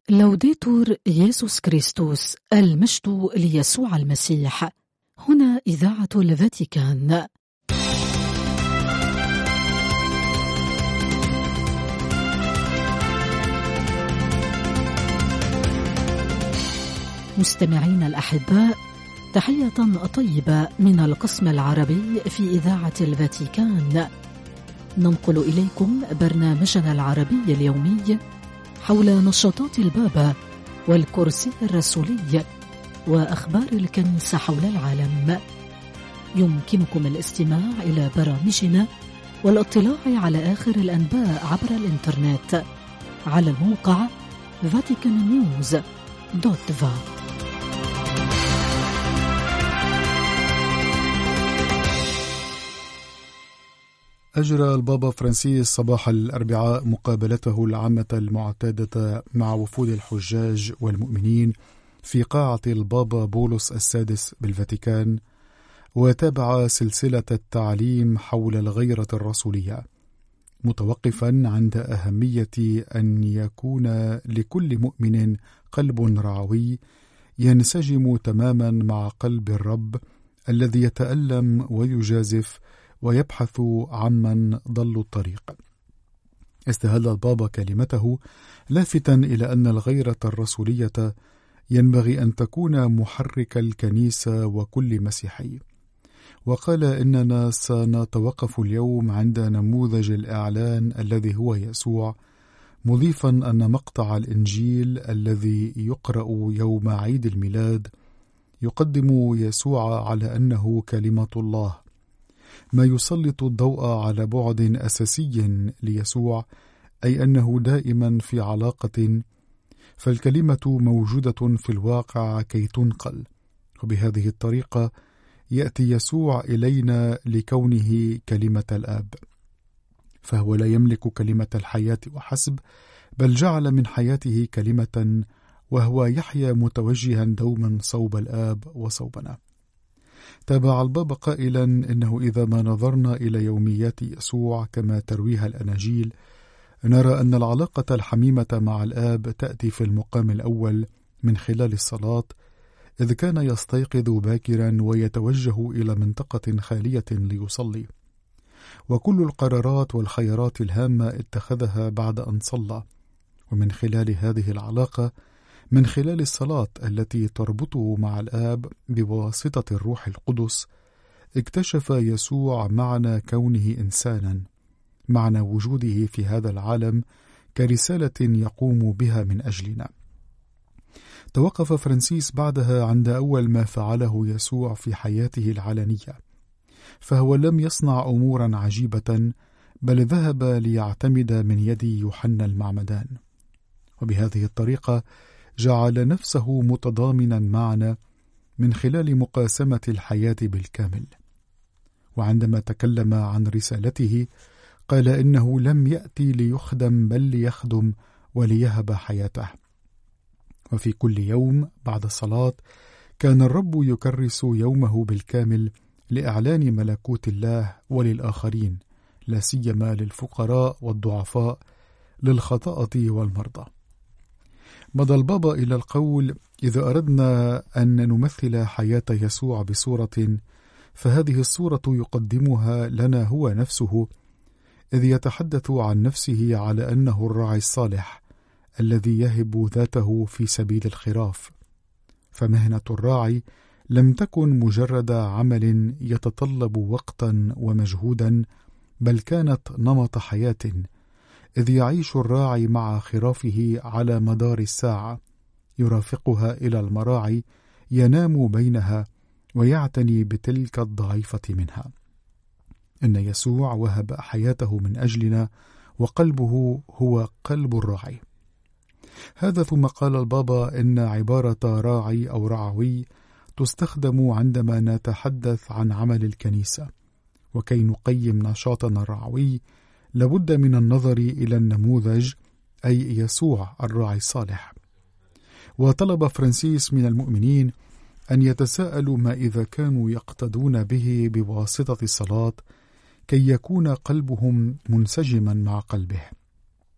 لوديتور يسوع كريستوس، المجد ليسوع المسيح. هنا إذاعة الفاتيكان. مستمعين الأحباء، تحية طيبة من القسم العربي في إذاعة الفاتيكان. ننقل إليكم برنامجنا العربي اليومي حول نشاطات البابا والكرسي الرسولي وأخبار الكنيسة حول العالم. يمكنكم الاستماع إلى برامجنا والاطلاع على آخر الأنباء عبر الإنترنت على الموقع vaticannews.va. أجرى البابا فرانسيس صباح الأربعاء مقابلته العامة المعتادة مع وفود الحجاج والمؤمنين في قاعة البابا بولس السادس بالفاتيكان، وتابع سلسلة التعليم حول الغيرة الرسولية، متوقفا عند أهمية أن يكون لكل مؤمن قلب رعوي ينسجم تماما مع قلب الرب الذي يتألم ويجازف ويبحث عمن ضلوا الطريق. استهل البابا كلمته لافتا إلى أن الغيرة الرسولية ينبغي أن تكون محرك الكنيسة وكل مسيحي، وقال إننا سنتوقف اليوم عند نموذج الإعلان الذي هو يسوع، مضيفا أن مقطع الإنجيل الذي يقرأ يوم عيد الميلاد يقدم يسوع على أنه كلمة الله، ما يسلط الضوء على بعد أساسي ليسوع، أي أنه دائما في علاقة، فالكلمة موجودة في الواقع كي تنقل، وبهذه الطريقة يأتي يسوع إلينا لكونه كلمة الآب، فهو لا يملك كلمة الحياة وحسب، بل جعل من حياته كلمة، وهو يحيا متوجها دوما صوب الآب وصوبنا. تابع البابا قائلا إنه إذا ما نظرنا إلى يوميات يسوع كما ترويها الأناجيل، نرى أن العلاقة الحميمة مع الآب تأتي في المقام الأول من خلال الصلاة، إذ كان يستيقظ باكرا ويتوجه إلى منطقة خالية ليصلي، وكل القرارات والخيارات الهامة اتخذها بعد أن صلى. ومن خلال هذه العلاقة، من خلال الصلاة التي تربطه مع الآب بواسطة الروح القدس، اكتشف يسوع معنى كونه إنسانا، معنى وجوده في هذا العالم كرسالة يقوم بها من أجلنا. توقف فرانسيس بعدها عند أول ما فعله يسوع في حياته العلنية، فهو لم يصنع أمورا عجيبة، بل ذهب ليعتمد من يد يوحنا المعمدان، وبهذه الطريقة جعل نفسه متضامنا معنا من خلال مقاسمة الحياة بالكامل. وعندما تكلم عن رسالته قال إنه لم يأتي ليخدم بل ليخدم وليهب حياته. وفي كل يوم بعد الصلاة كان الرب يكرس يومه بالكامل لإعلان ملكوت الله وللآخرين، لا سيما للفقراء والضعفاء، للخطأة والمرضى. مضى البابا إلى القول: إذا أردنا أن نمثل حياة يسوع بصورة، فهذه الصورة يقدمها لنا هو نفسه، إذ يتحدث عن نفسه على أنه الراعي الصالح الذي يهب ذاته في سبيل الخراف. فمهنة الراعي لم تكن مجرد عمل يتطلب وقتا ومجهودا، بل كانت نمط حياة، إذ يعيش الراعي مع خرافه على مدار الساعة، يرافقها إلى المراعي، ينام بينها، ويعتني بتلك الضعيفة منها. إن يسوع وهب حياته من أجلنا، وقلبه هو قلب الراعي. هذا ثم قال البابا إن عبارة راعي أو رعوي تستخدم عندما نتحدث عن عمل الكنيسة، وكي نقيم نشاطنا الرعوي لابد من النظر إلى النموذج، أي يسوع الراعي الصالح. وطلب فرانسيس من المؤمنين أن يتساءلوا ما إذا كانوا يقتدون به بواسطة الصلاة كي يكون قلبهم منسجما مع قلبه.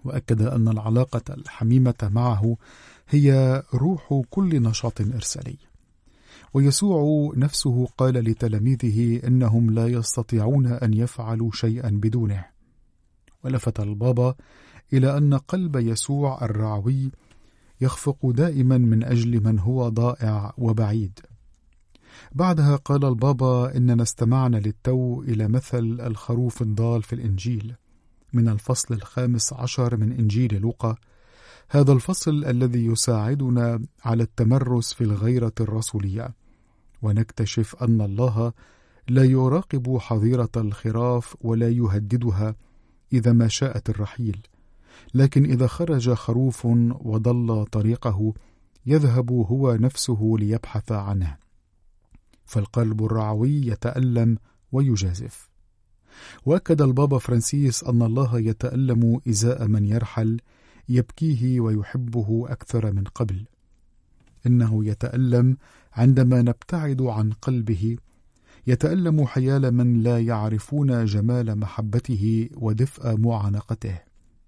وأكد أن العلاقة الحميمة معه هي روح كل نشاط إرسالي. ويسوع نفسه قال لتلاميذه إنهم لا يستطيعون أن يفعلوا شيئا بدونه. ولفت البابا إلى أن قلب يسوع الرعوي يخفق دائما من أجل من هو ضائع وبعيد. بعدها قال البابا إننا استمعنا للتو إلى مثل الخروف الضال في الإنجيل من الفصل 15 من إنجيل لوقا، هذا الفصل الذي يساعدنا على التمرس في الغيرة الرسولية، ونكتشف أن الله لا يراقب حظيرة الخراف ولا يهددها إذا ما شاءت الرحيل، لكن إذا خرج خروف وضل طريقه يذهب هو نفسه ليبحث عنه. فالقلب الرعوي يتألم ويجازف. وأكد البابا فرانسيس أن الله يتألم إزاء من يرحل، يبكيه ويحبه أكثر من قبل. إنه يتألم عندما نبتعد عن قلبه، يتألم حيال من لا يعرفون جمال محبته ودفء معانقته.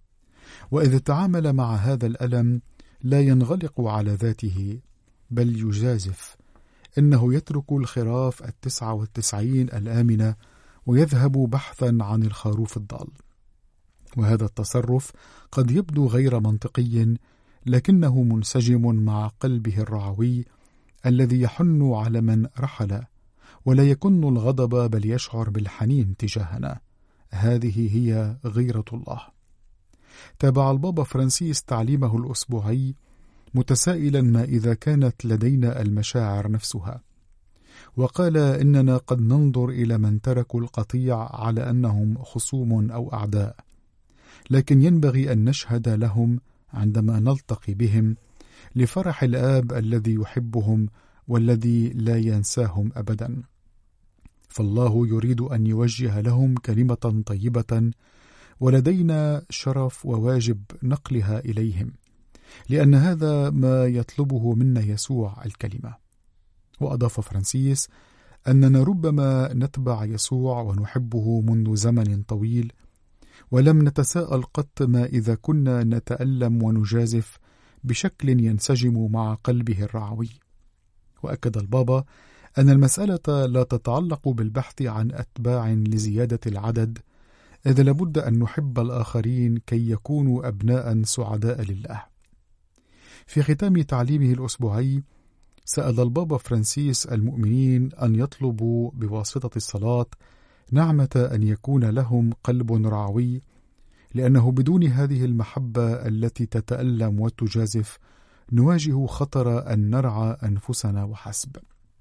وإذا تعامل مع هذا الألم لا ينغلق على ذاته بل يجازف. إنه يترك الخراف 99 الآمنة ويذهب بحثا عن الخروف الضال. وهذا التصرف قد يبدو غير منطقي، لكنه منسجم مع قلبه الرعوي الذي يحن على من رحل ولا يكن الغضب بل يشعر بالحنين تجاهنا. هذه هي غيرة الله. تابع البابا فرانسيس تعليمه الأسبوعي متسائلا ما إذا كانت لدينا المشاعر نفسها، وقال إننا قد ننظر إلى من تركوا القطيع على أنهم خصوم أو أعداء، لكن ينبغي أن نشهد لهم عندما نلتقي بهم لفرح الآب الذي يحبهم والذي لا ينساهم أبدا. فالله يريد أن يوجه لهم كلمة طيبة، ولدينا شرف وواجب نقلها إليهم، لأن هذا ما يطلبه منا يسوع الكلمة. وأضاف فرانسيس أننا ربما نتبع يسوع ونحبه منذ زمن طويل، ولم نتساءل قط ما إذا كنا نتألم ونجازف بشكل ينسجم مع قلبه الرعوي. وأكد البابا أن المسألة لا تتعلق بالبحث عن أتباع لزيادة العدد، إذ لابد أن نحب الآخرين كي يكونوا أبناء سعداء لله. في ختام تعليمه الأسبوعي سأل البابا فرانسيس المؤمنين أن يطلبوا بواسطة الصلاة نعمة أن يكون لهم قلب رعوي، لأنه بدون هذه المحبة التي تتألم وتجازف نواجه خطر أن نرعى أنفسنا وحسب.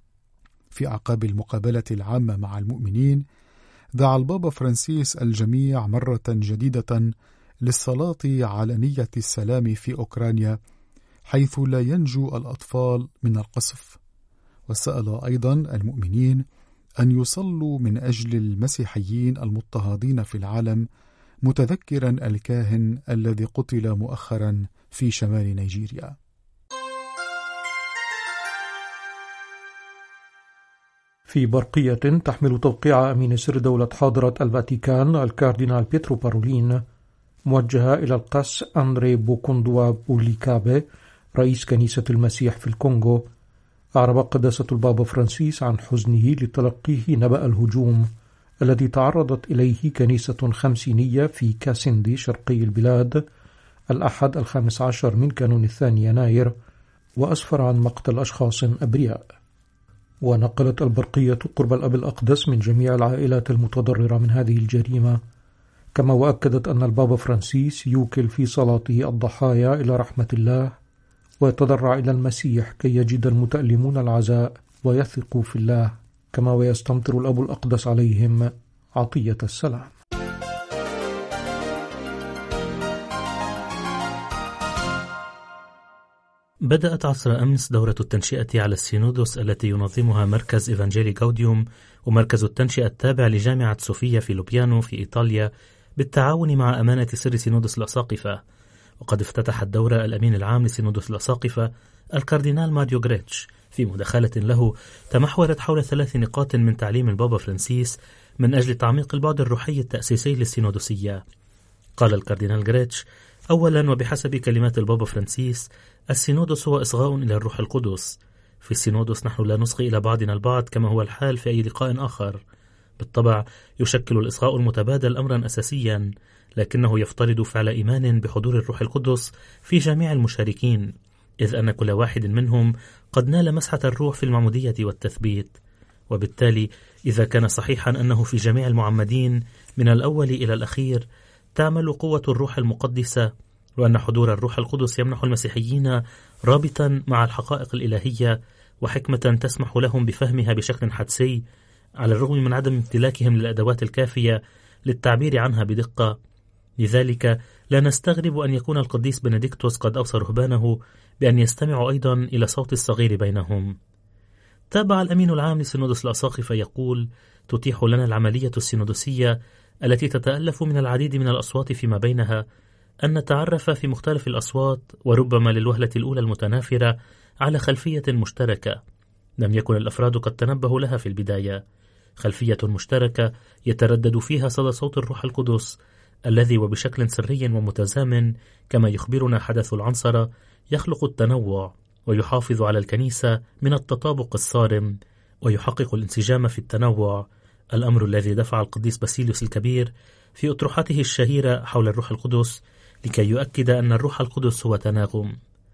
في أعقاب المقابلة العامة مع المؤمنين دعا البابا فرانسيس الجميع مرة جديدة للصلاة على نية السلام في أوكرانيا، حيث لا ينجو الأطفال من القصف. وسأل أيضا المؤمنين أن يصلوا من أجل المسيحيين المضطهدين في العالم، متذكرا الكاهن الذي قتل مؤخرا في شمال نيجيريا. في برقية تحمل توقيع أمين سر دولة حاضرة الفاتيكان الكاردينال بيترو بارولين موجهة إلى القس أندري بوكوندوا بوليكابي رئيس كنيسة المسيح في الكونغو، أعرب قداسة البابا فرانسيس عن حزنه لتلقيه نبأ الهجوم الذي تعرضت إليه كنيسة خمسينية في كاسندي شرقي البلاد الأحد 15 من كانون 2 يناير، وأسفر عن مقتل أشخاص أبرياء. ونقلت البرقية قرب الأب الأقدس من جميع العائلات المتضررة من هذه الجريمة، كما وأكدت أن البابا فرانسيس يوكل في صلاته الضحايا إلى رحمة الله، ويتضرع إلى المسيح كي يجد المتألمون العزاء ويثقوا في الله، كما ويستمطر الأب الأقدس عليهم عطية السلام. بدأت عصر أمس دورة التنشئة على السينودوس التي ينظمها مركز إيفانجيلي غاوديوم ومركز التنشئة التابع لجامعة صوفيا في لوبيانو في إيطاليا بالتعاون مع أمانة سر سينودوس الأساقفة. وقد افتتح الدورة الأمين العام لسينودوس الأساقفة الكاردينال ماريو غريتش في مداخلة له تمحورت حول 3 نقاط من تعليم البابا فرانسيس من أجل تعميق البعد الروحي التأسيسي للسينودوسية. قال الكاردينال غريتش أولا، وبحسب كلمات البابا فرانسيس، السينودوس هو إصغاء إلى الروح القدس. في السينودوس نحن لا نصغي إلى بعضنا البعض كما هو الحال في أي لقاء آخر. بالطبع يشكل الإصغاء المتبادل أمرا أساسيا، لكنه يفترض فعل إيمان بحضور الروح القدس في جميع المشاركين، إذ أن كل واحد منهم قد نال مسحة الروح في المعمودية والتثبيت. وبالتالي إذا كان صحيحا أنه في جميع المعمدين من الأول إلى الأخير تعمل قوة الروح المقدسة، وأن حضور الروح القدس يمنح المسيحيين رابطا مع الحقائق الإلهية وحكمة تسمح لهم بفهمها بشكل حدسي، على الرغم من عدم امتلاكهم للأدوات الكافية للتعبير عنها بدقة. لذلك لا نستغرب أن يكون القديس بنديكتوس قد أوصى رهبانه بأن يستمعوا أيضا إلى صوت الصغير بينهم. تابع الأمين العام لسينودوس الأساقفة يقول: تتيح لنا العملية السينودوسية التي تتألف من العديد من الأصوات فيما بينها أن نتعرف في مختلف الأصوات، وربما للوهلة الأولى المتنافرة، على خلفية مشتركة لم يكن الأفراد قد تنبهوا لها في البداية، خلفية مشتركة يتردد فيها صدى صوت الروح القدس الذي وبشكل سري ومتزامن كما يخبرنا حدث العنصرة يخلق التنوع ويحافظ على الكنيسة من التطابق الصارم ويحقق الانسجام في التنوع، الأمر الذي دفع القديس باسيليوس الكبير في أطروحته الشهيرة حول الروح القدس لكي يؤكد أن الروح القدس هو تناغم.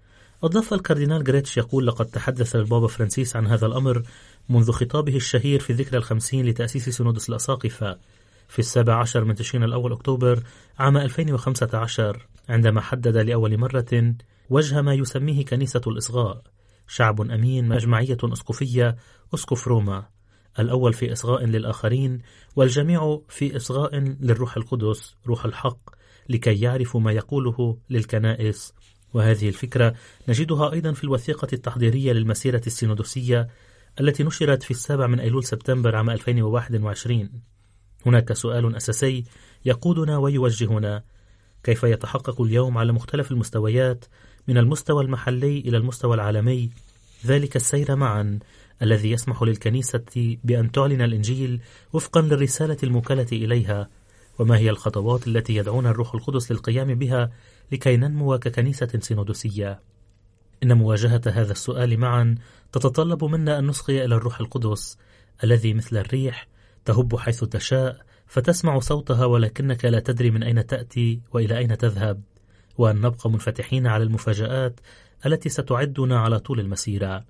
أضاف الكاردينال غريتش يقول: لقد تحدث البابا فرانسيس عن هذا الأمر منذ خطابه الشهير في ذكرى 50 لتأسيس سينودوس الأساقفة في 17 من تشرين الأول أكتوبر عام 2015، عندما حدد لأول مرة وجه ما يسميه كنيسة الإصغاء: شعب أمين، مجمعية أسقفية، أسقف روما، الأول في إصغاء للآخرين والجميع في إصغاء للروح القدس روح الحق، لكي يعرفوا ما يقوله للكنائس. وهذه الفكرة نجدها أيضا في الوثيقة التحضيرية للمسيرة السينودوسية التي نشرت في 7 من أيلول سبتمبر عام 2021. هناك سؤال أساسي يقودنا ويوجهنا: كيف يتحقق اليوم على مختلف المستويات من المستوى المحلي إلى المستوى العالمي ذلك السير معا الذي يسمح للكنيسة بأن تعلن الإنجيل وفقا للرسالة الموكلة إليها؟ وما هي الخطوات التي يدعون الروح القدس للقيام بها لكي ننمو ككنيسة سينودوسية؟ إن مواجهة هذا السؤال معا تتطلب منا أن نصغي إلى الروح القدس الذي مثل الريح تهب حيث تشاء فتسمع صوتها ولكنك لا تدري من أين تأتي وإلى أين تذهب، وأن نبقى منفتحين على المفاجآت التي ستعدنا على طول المسيرة.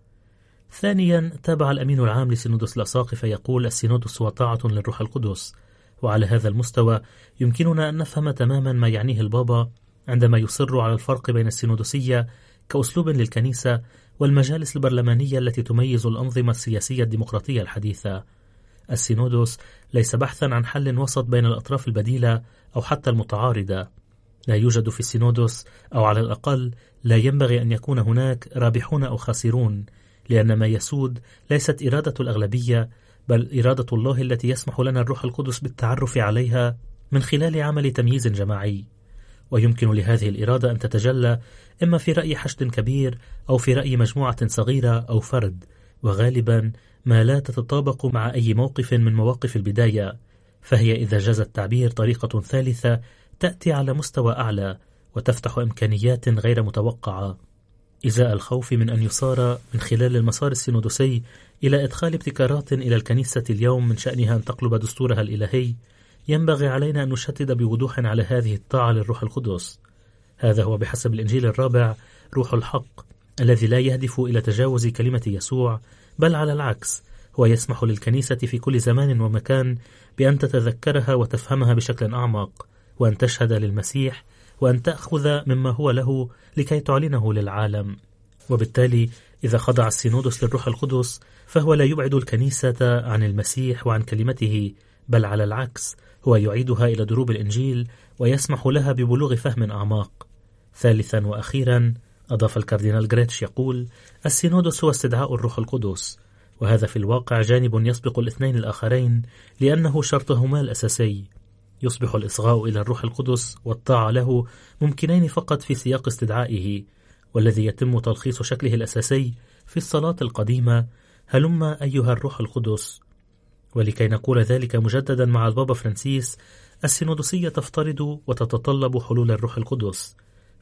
ثانيا، تابع الأمين العام لسينودوس الأساقفة يقول: السينودوس هو طاعة للروح القدس. وعلى هذا المستوى يمكننا أن نفهم تماما ما يعنيه البابا عندما يصر على الفرق بين السينودوسية كأسلوب للكنيسة والمجالس البرلمانية التي تميز الأنظمة السياسية الديمقراطية الحديثة. السينودوس ليس بحثا عن حل وسط بين الأطراف البديلة أو حتى المتعارضة. لا يوجد في السينودوس، أو على الأقل لا ينبغي أن يكون هناك رابحون أو خاسرون، لأن ما يسود ليست إرادة الأغلبية بل إرادة الله التي يسمح لنا الروح القدس بالتعرف عليها من خلال عمل تمييز جماعي. ويمكن لهذه الإرادة أن تتجلى إما في رأي حشد كبير أو في رأي مجموعة صغيرة أو فرد، وغالبا ما لا تتطابق مع أي موقف من مواقف البداية، فهي إذا جاز التعبير طريقة ثالثة تأتي على مستوى أعلى وتفتح إمكانيات غير متوقعة. إزاء الخوف من أن يصار من خلال المسار السينودوسي إلى إدخال ابتكارات إلى الكنيسة اليوم من شأنها أن تقلب دستورها الإلهي، ينبغي علينا أن نشدد بوضوح على هذه الطاعة للروح القدس. هذا هو بحسب الإنجيل الرابع روح الحق الذي لا يهدف إلى تجاوز كلمة يسوع، بل على العكس هو يسمح للكنيسة في كل زمان ومكان بأن تتذكرها وتفهمها بشكل أعمق، وأن تشهد للمسيح، وأن تأخذ مما هو له لكي تعلنه للعالم. وبالتالي إذا خضع السينودوس للروح القدس فهو لا يبعد الكنيسة عن المسيح وعن كلمته، بل على العكس هو يعيدها إلى دروب الإنجيل ويسمح لها ببلوغ فهم أعماق. ثالثا وأخيرا، أضاف الكاردينال غريتش يقول: السينودوس هو استدعاء الروح القدس، وهذا في الواقع جانب يسبق الاثنين الآخرين لأنه شرطهما الأساسي. يصبح الإصغاء إلى الروح القدس والطاعة له ممكنين فقط في سياق استدعائه، والذي يتم تلخيص شكله الأساسي في الصلاة القديمة: هلم أيها الروح القدس. ولكي نقول ذلك مجددا مع البابا فرانسيس، السينودوسية تفترض وتتطلب حلول الروح القدس،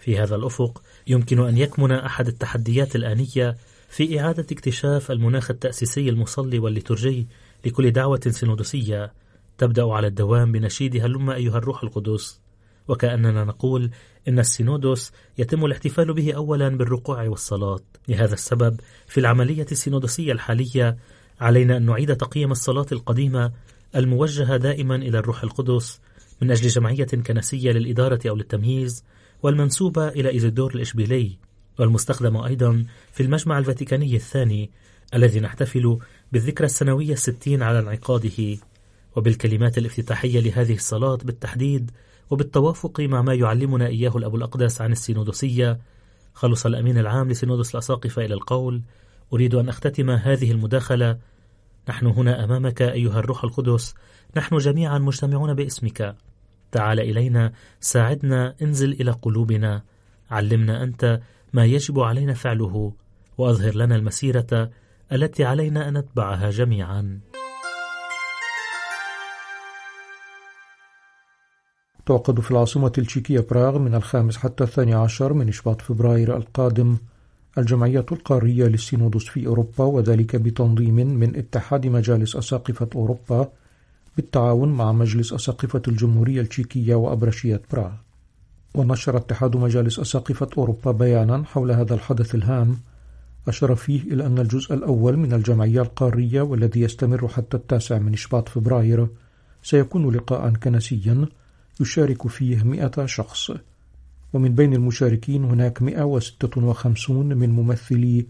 في هذا الأفق يمكن أن يكمن أحد التحديات الآنية في إعادة اكتشاف المناخ التأسيسي المصلي والليتورجي لكل دعوة سينودوسية تبدأ على الدوام بنشيد هلم أيها الروح القدس، وكأننا نقول إن السينودوس يتم الاحتفال به أولا بالركوع والصلاة. لهذا السبب في العملية السينودوسية الحالية علينا أن نعيد تقييم الصلاة القديمة الموجهة دائما إلى الروح القدس من أجل جمعية كنسية للإدارة أو للتمييز، والمنسوبة إلى إيزيدور الإشبيلي، والمستخدمة أيضا في المجمع الفاتيكاني الثاني الذي نحتفل بالذكرى السنوية 60 على انعقاده، وبالكلمات الافتتاحية لهذه الصلاة بالتحديد وبالتوافق مع ما يعلمنا إياه الأب الأقدس عن السينودوسية. خلص الأمين العام لسينودوس الأساقفة إلى القول: أريد أن أختتم هذه المداخلة: نحن هنا أمامك أيها الروح القدس، نحن جميعا مجتمعون باسمك، تعال إلينا، ساعدنا، انزل إلى قلوبنا، علمنا أنت ما يجب علينا فعله، وأظهر لنا المسيرة التي علينا أن نتبعها جميعا. تعقد في العاصمة التشيكية براغ من 5 حتى 12 من شباط فبراير القادم الجمعية القارية للسينودوس في أوروبا، وذلك بتنظيم من اتحاد مجالس أساقفة أوروبا بالتعاون مع مجلس أساقفة الجمهورية التشيكية وأبرشية براغ. ونشر اتحاد مجالس أساقفة أوروبا بيانا حول هذا الحدث الهام أشار فيه إلى أن الجزء الأول من الجمعية القارية والذي يستمر حتى 9 من شباط فبراير سيكون لقاء كنسيا يشارك فيه 100 شخص، ومن بين المشاركين هناك 156 من ممثلي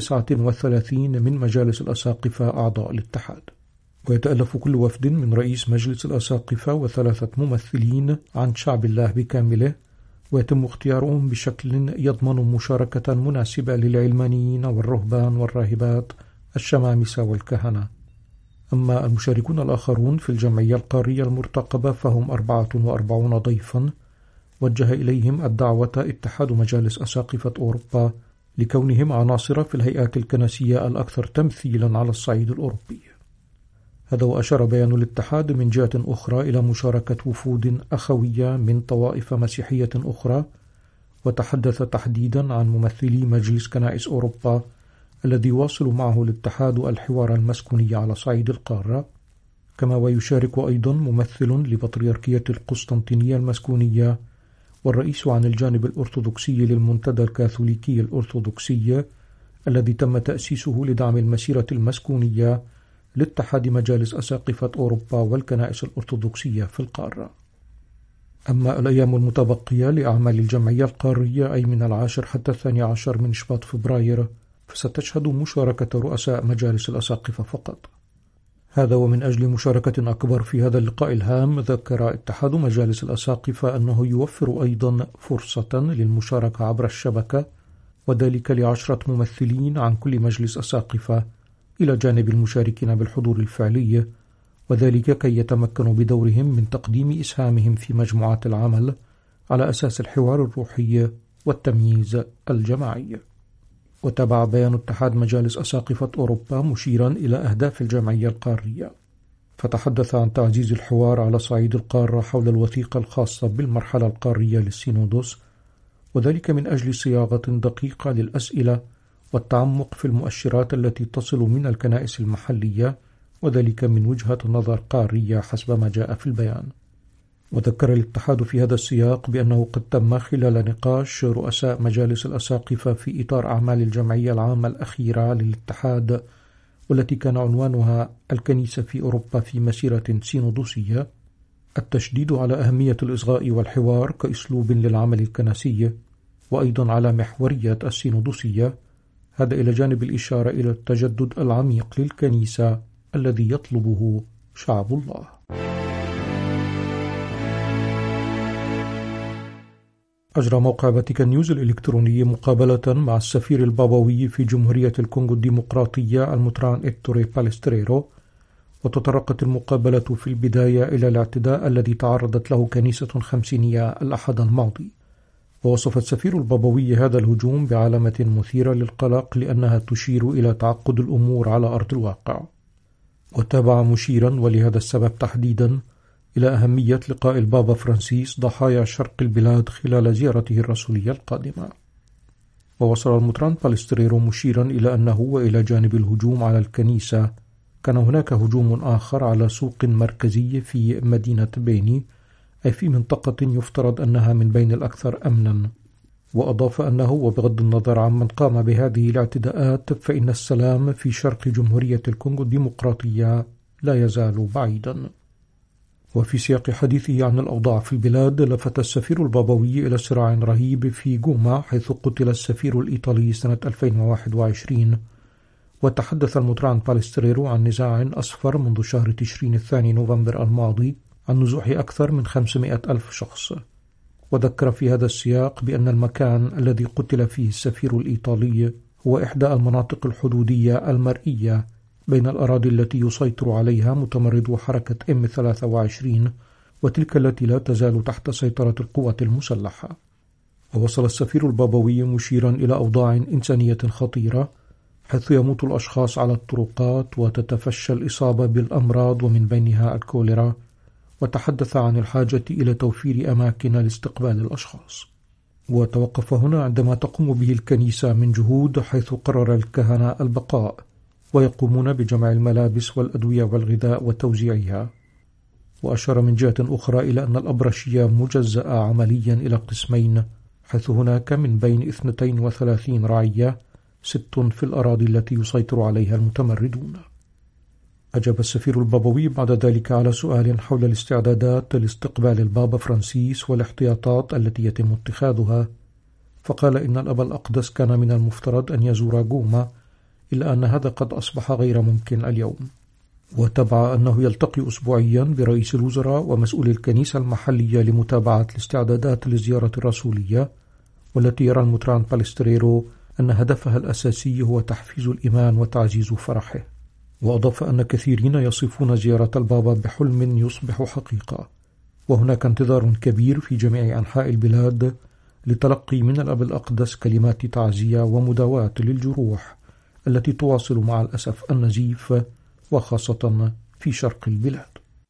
39 من مجالس الأساقفة أعضاء الاتحاد. ويتألف كل وفد من رئيس مجلس الأساقفة و3 ممثلين عن شعب الله بكامله، ويتم اختيارهم بشكل يضمن مشاركة مناسبة للعلمانيين والرهبان والراهبات الشمامسة والكهنة. أما المشاركون الآخرون في الجمعية القارية المرتقبة فهم 44 ضيفا وجه إليهم الدعوة اتحاد مجالس أساقفة أوروبا لكونهم عناصر في الهيئات الكنسية الأكثر تمثيلا على الصعيد الأوروبي. هذا وأشار بيان الاتحاد من جهة أخرى إلى مشاركة وفود أخوية من طوائف مسيحية أخرى، وتحدث تحديدا عن ممثلي مجلس كنائس أوروبا الذي يواصل معه الاتحاد الحوار المسكوني على صعيد القارة، كما ويشارك أيضا ممثل لبطريركية القسطنطينية المسكونية والرئيس عن الجانب الأرثوذكسي للمنتدى الكاثوليكي الأرثوذكسي الذي تم تأسيسه لدعم المسيرة المسكونية لاتحاد مجالس أساقفة أوروبا والكنائس الأرثوذكسية في القارة. أما الأيام المتبقية لأعمال الجمعية القارية أي من 10 حتى 12 من شباط فبراير فستشهد مشاركة رؤساء مجالس الأساقفة فقط. هذا ومن أجل مشاركة أكبر في هذا اللقاء الهام ذكر اتحاد مجالس الأساقفة أنه يوفر أيضا فرصة للمشاركة عبر الشبكة، وذلك ل10 ممثلين عن كل مجلس أساقفة إلى جانب المشاركين بالحضور الفعلي، وذلك كي يتمكنوا بدورهم من تقديم إسهامهم في مجموعات العمل على أساس الحوار الروحي والتمييز الجماعي. وتابع بيان اتحاد مجالس أساقفة أوروبا مشيرا إلى أهداف الجمعية القارية، فتحدث عن تعزيز الحوار على صعيد القارة حول الوثيقة الخاصة بالمرحلة القارية للسينودوس، وذلك من أجل صياغة دقيقة للأسئلة والتعمق في المؤشرات التي تصل من الكنائس المحلية، وذلك من وجهة نظر قارية حسب ما جاء في البيان. وذكر الاتحاد في هذا السياق بأنه قد تم خلال نقاش رؤساء مجالس الأساقفة في إطار أعمال الجمعية العامة الأخيرة للاتحاد والتي كان عنوانها الكنيسة في أوروبا في مسيرة سينودوسية التشديد على أهمية الإصغاء والحوار كأسلوب للعمل الكنسي، وأيضا على محورية السينودوسية، هذا إلى جانب الإشارة إلى التجدد العميق للكنيسة الذي يطلبه شعب الله. أجرى موقع فاتيكان نيوز الإلكتروني مقابلة مع السفير البابوي في جمهورية الكونغو الديمقراطية المتران إكتوري بالستريرو، وتطرقت المقابلة في البداية إلى الاعتداء الذي تعرضت له كنيسة خمسينية الأحد الماضي. ووصف السفير البابوي هذا الهجوم بعلامة مثيرة للقلق لأنها تشير إلى تعقد الأمور على أرض الواقع. وتابع مشيرا ولهذا السبب تحديدا إلى أهمية لقاء البابا فرانسيس ضحايا شرق البلاد خلال زيارته الرسولية القادمة. ووصل المطران بالستريرو مشيرا إلى أنه وإلى جانب الهجوم على الكنيسة كان هناك هجوم آخر على سوق مركزي في مدينة بيني، أي في منطقة يفترض أنها من بين الأكثر أمنا. وأضاف أنه وبغض النظر عن من قام بهذه الاعتداءات فإن السلام في شرق جمهورية الكونغو الديمقراطية لا يزال بعيدا. وفي سياق حديثه عن الأوضاع في البلاد لفت السفير البابوي إلى صراع رهيب في غوما حيث قتل السفير الإيطالي سنة 2021. وتحدث المطران بالستريرو عن نزاع أصفر منذ شهر تشرين الثاني نوفمبر الماضي عن نزوح أكثر من 500,000 شخص. وذكر في هذا السياق بأن المكان الذي قتل فيه السفير الإيطالي هو إحدى المناطق الحدودية المرئية بين الأراضي التي يسيطر عليها متمردو حركة M23 وتلك التي لا تزال تحت سيطرة القوات المسلحة. ووصل السفير البابوي مشيرا إلى أوضاع إنسانية خطيرة حيث يموت الأشخاص على الطرقات وتتفشى الإصابة بالأمراض ومن بينها الكوليرا، وتحدث عن الحاجة إلى توفير أماكن لاستقبال الأشخاص. وتوقف هنا عندما تقوم به الكنيسة من جهود حيث قرر الكهنة البقاء ويقومون بجمع الملابس والأدوية والغذاء وتوزيعها. وأشار من جهة أخرى إلى أن الأبرشية مجزأة عمليا إلى قسمين، حيث هناك من بين 32 رعية 6 في الأراضي التي يسيطر عليها المتمردون. أجاب السفير البابوي بعد ذلك على سؤال حول الاستعدادات لاستقبال البابا فرانسيس والاحتياطات التي يتم اتخاذها، فقال إن الأب الأقدس كان من المفترض أن يزور غوما، إلا أن هذا قد أصبح غير ممكن اليوم. وتبع أنه يلتقي أسبوعيا برئيس الوزراء ومسؤول الكنيسة المحلية لمتابعة الاستعدادات للزيارة الرسولية، والتي يرى المطران بالستريرو أن هدفها الأساسي هو تحفيز الإيمان وتعزيز فرحه. وأضاف أن كثيرين يصفون زيارة البابا بحلم يصبح حقيقة، وهناك انتظار كبير في جميع أنحاء البلاد لتلقي من الأب الأقدس كلمات تعزية ومداواة للجروح التي تواصل مع الأسف النزيف وخاصة في شرق البلاد.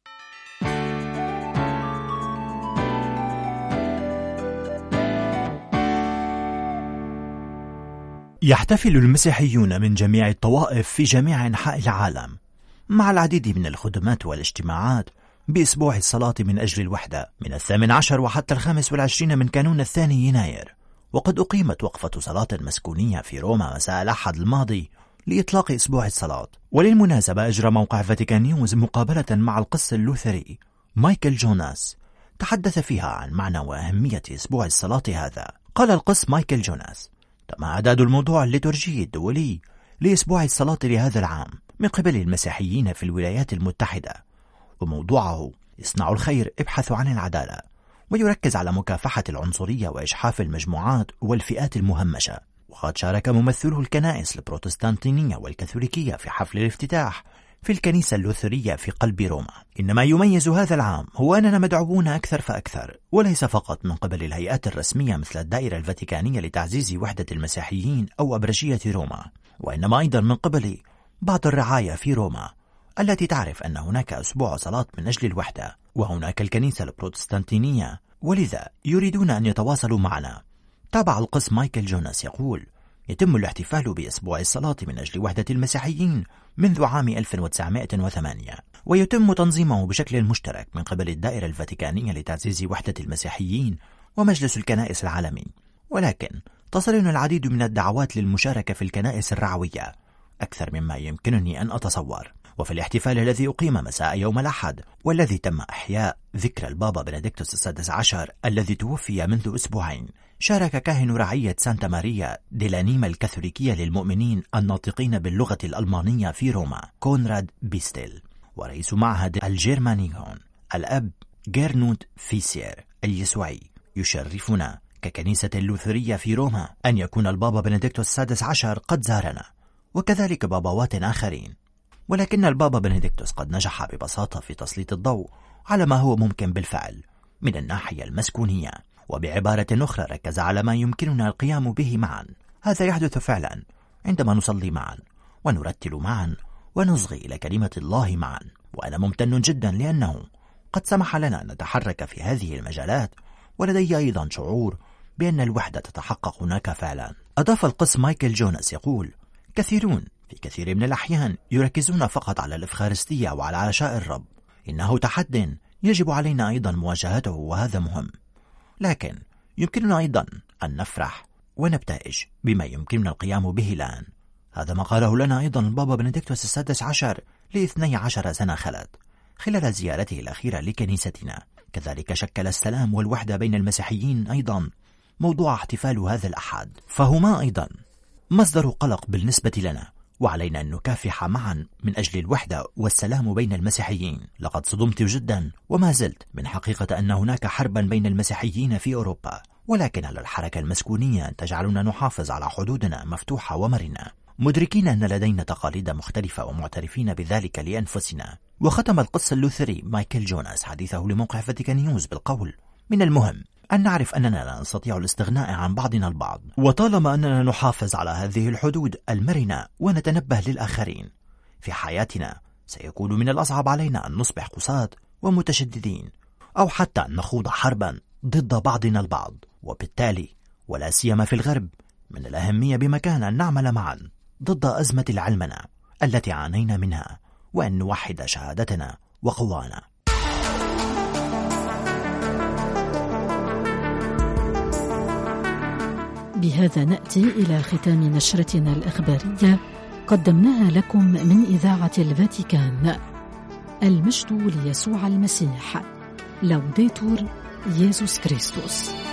يحتفل المسيحيون من جميع الطوائف في جميع أنحاء العالم مع العديد من الخدمات والاجتماعات بأسبوع الصلاة من أجل الوحدة من 18 وحتى 25 من كانون الثاني يناير. وقد أقيمت وقفة صلاة مسكونية في روما مساء الأحد الماضي لإطلاق أسبوع الصلاة. وللمناسبة أجرى موقع فاتيكان نيوز مقابلة مع القس اللوثري مايكل جوناس تحدث فيها عن معنى وأهمية أسبوع الصلاة هذا. قال القس مايكل جوناس: تم إعداد الموضوع الليتورجي الدولي لأسبوع الصلاة لهذا العام من قبل المسيحيين في الولايات المتحدة، وموضوعه اصنعوا الخير، ابحثوا عن العدالة، ويركز على مكافحة العنصرية وإجحاف المجموعات والفئات المهمشة. وقد شارك ممثلو الكنائس البروتستانتينية والكاثوليكية في حفل الافتتاح في الكنيسة اللوثرية في قلب روما. إنما يميز هذا العام هو أننا مدعوون أكثر فأكثر، وليس فقط من قبل الهيئات الرسمية مثل الدائرة الفاتيكانية لتعزيز وحدة المسيحيين أو أبرشية روما، وإنما أيضا من قبل بعض الرعاية في روما التي تعرف أن هناك أسبوع صلاة من أجل الوحدة، وهناك الكنيسة البروتستانتينية، ولذا يريدون أن يتواصلوا معنا. تابع القس مايكل جوناس يقول: يتم الاحتفال بأسبوع الصلاة من أجل وحدة المسيحيين منذ عام 1908، ويتم تنظيمه بشكل مشترك من قبل الدائرة الفاتيكانية لتعزيز وحدة المسيحيين ومجلس الكنائس العالمي. ولكن تصلنا العديد من الدعوات للمشاركة في الكنائس الرعوية أكثر مما يمكنني أن أتصور. وفي الاحتفال الذي أقيم مساء يوم الأحد والذي تم إحياء ذكرى البابا بنديكتوس السادس عشر الذي توفي منذ أسبوعين، شارك كاهن رعية سانتا ماريا ديلانيما الكاثوليكية للمؤمنين الناطقين باللغة الألمانية في روما كونراد بيستيل، ورئيس معهد الجيرمانيون الأب جيرنود فيسير اليسوعي. يشرفنا ككنيسة اللوثرية في روما أن يكون البابا بنديكتوس السادس عشر قد زارنا، وكذلك باباوات آخرين، ولكن البابا بنديكتوس قد نجح ببساطة في تسليط الضوء على ما هو ممكن بالفعل من الناحية المسكونية، وبعبارة أخرى ركز على ما يمكننا القيام به معا. هذا يحدث فعلا عندما نصلي معا ونرتل معا ونصغي إلى كلمة الله معا. وأنا ممتن جدا لأنه قد سمح لنا أن نتحرك في هذه المجالات، ولدي أيضا شعور بأن الوحدة تتحقق هناك فعلا. أضاف القس مايكل جوناس يقول: كثيرون في كثير من الأحيان يركزون فقط على الإفخارستية وعلى عشاء الرب. إنه تحد يجب علينا أيضا مواجهته، وهذا مهم، لكن يمكننا أيضا أن نفرح ونبتهج بما يمكننا القيام به الآن. هذا ما قاله لنا أيضا البابا بنديكتوس السادس عشر ل12 سنة خلال زيارته الأخيرة لكنيستنا. كذلك شكل السلام والوحدة بين المسيحيين أيضا موضوع احتفال هذا الأحد، فهما أيضا مصدر قلق بالنسبة لنا، وعلينا أن نكافح معا من أجل الوحدة والسلام بين المسيحيين. لقد صدمت جدا وما زلت من حقيقة أن هناك حربا بين المسيحيين في أوروبا، ولكن على الحركة المسكونية أن تجعلنا نحافظ على حدودنا مفتوحة ومرنة، مدركين أن لدينا تقاليد مختلفة ومعترفين بذلك لأنفسنا. وختم القس اللوثري مايكل جوناس حديثه لموقع فاتيكان نيوز بالقول: من المهم أن نعرف أننا لا نستطيع الاستغناء عن بعضنا البعض، وطالما أننا نحافظ على هذه الحدود المرنة ونتنبه للآخرين في حياتنا، سيكون من الأصعب علينا أن نصبح قساة ومتشددين، أو حتى أن نخوض حربا ضد بعضنا البعض. وبالتالي ولا سيما في الغرب، من الأهمية بمكان أن نعمل معا ضد أزمة العلمنة التي عانينا منها، وأن نوحد شهادتنا وقوانا. بهذا نأتي إلى ختام نشرتنا الإخبارية قدمناها لكم من إذاعة الفاتيكان. المجد ليسوع المسيح. لوديتور يسوع كريستوس.